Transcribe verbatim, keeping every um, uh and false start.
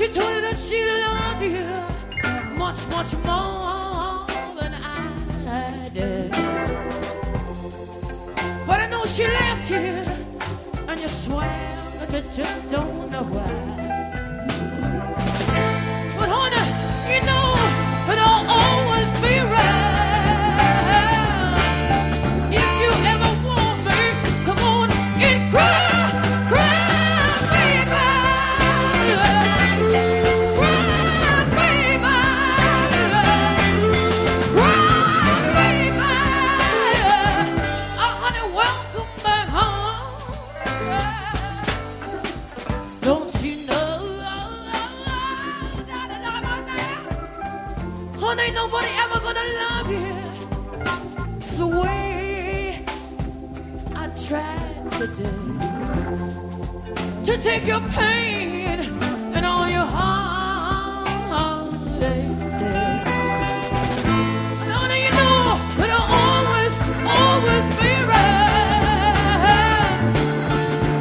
told her that she loved you much, much more than I did. But I know she left you, and you swear that you just don't know why. But honey, you know it'll always be right. If you ever want me, come on and cry, cry, baby. Cry, baby. Cry, baby. Oh, honey, welcome back home. Don't you know? Honey, ain't nobody ever gonna love you the way I tried to do. To take your pain